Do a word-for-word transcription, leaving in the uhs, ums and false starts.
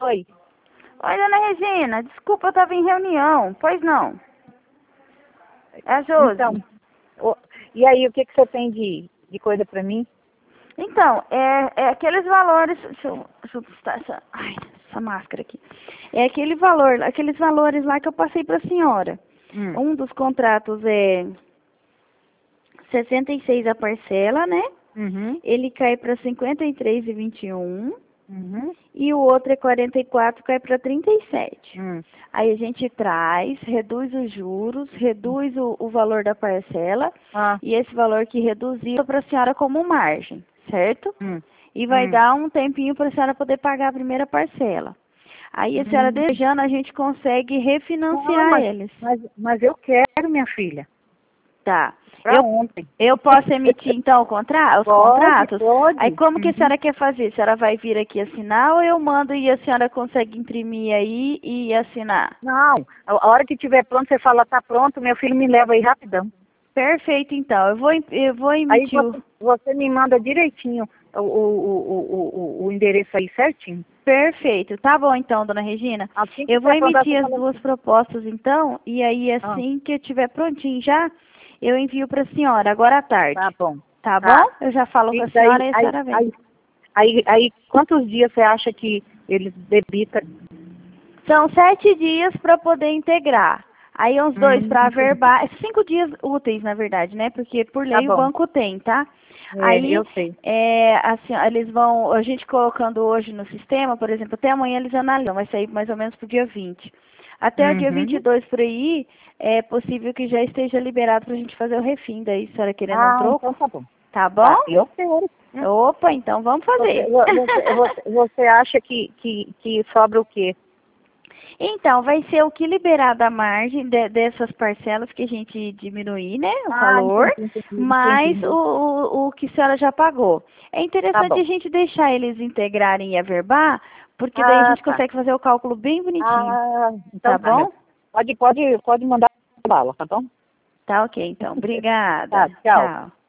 Oi. Oi, dona Regina, desculpa, eu estava em reunião. Pois não. É a Josi. Então, o- e aí, o que, que você tem de, de coisa para mim? Então, é, é aqueles valores. Deixa eu, deixa eu postar essa, ai, essa máscara aqui. É aquele valor, aqueles valores lá que eu passei para a senhora. Hum. Um dos contratos é sessenta e seis a parcela, né? Uhum. Ele cai para cinquenta e três e vinte e um. Uhum. E o outro é quarenta e quatro, cai para trinta e sete. Hum. Aí a gente traz, reduz os juros, reduz o, o valor da parcela Ah. e esse valor que reduziu para a senhora como margem, certo? Hum. E vai Hum. dar um tempinho para a senhora poder pagar a primeira parcela. Aí a senhora Hum. desejando, a gente consegue Não, refinanciar mas, eles. mas, mas eu quero, minha filha. Tá. Pra Eu, ontem. eu posso emitir então o contra, os Pode, contratos? Aí pode. como que a Uhum. senhora quer fazer? A senhora vai vir aqui assinar ou eu mando e a senhora consegue imprimir aí e assinar? Não, a a hora que tiver pronto, você fala, tá pronto, meu filho me leva aí rapidão. Perfeito, então. Eu vou, im- eu vou Aí emitir o... você, você me manda direitinho o, o, o, o, o, o endereço aí certinho. Perfeito. Tá bom, então, dona Regina. Assim que Eu vou tiver pronto, você emitir as fala duas assim. propostas, então, e aí Ah, assim que eu tiver prontinho já, eu envio para a senhora, agora à tarde. tá bom. Tá bom? Tá. Eu já falo com E a daí, senhora e a aí, senhora vem. aí, aí, aí, quantos dias você acha que eles debitam? São sete dias para poder integrar. Aí uns dois Hum, para entendi. averbar, cinco dias úteis, na verdade, né? Porque por Tá lei o bom. banco tem, tá? É, Aí, eu sei. é, assim, ó, eles vão, a gente colocando hoje no sistema, por exemplo, até amanhã eles analisam, vai sair mais ou menos pro dia vinte. Até o dia vinte e Uhum. dois por aí, é possível que já esteja liberado pra gente fazer o refim daí, se a senhora querendo um Ah, então troco. tá bom. Tá bom? Tá, eu quero. Hum. Opa, então vamos Você, fazer. vo- você, você, você acha que, que, que sobra o quê? Então, vai ser o que liberar da margem de- dessas parcelas que a gente diminuir, né, o Ah, valor, entendi, entendi, mais o, entendi. o, o que a senhora já pagou. É Tá interessante bom. a gente deixar eles integrarem e averbar, porque daí a Ah, gente tá. consegue fazer o cálculo bem bonitinho. Ah, Tá então tá, meu. bom? Pode, pode, pode mandar bala, tá bom? Tá ok, então. Obrigada. Tá, tchau. Tchau.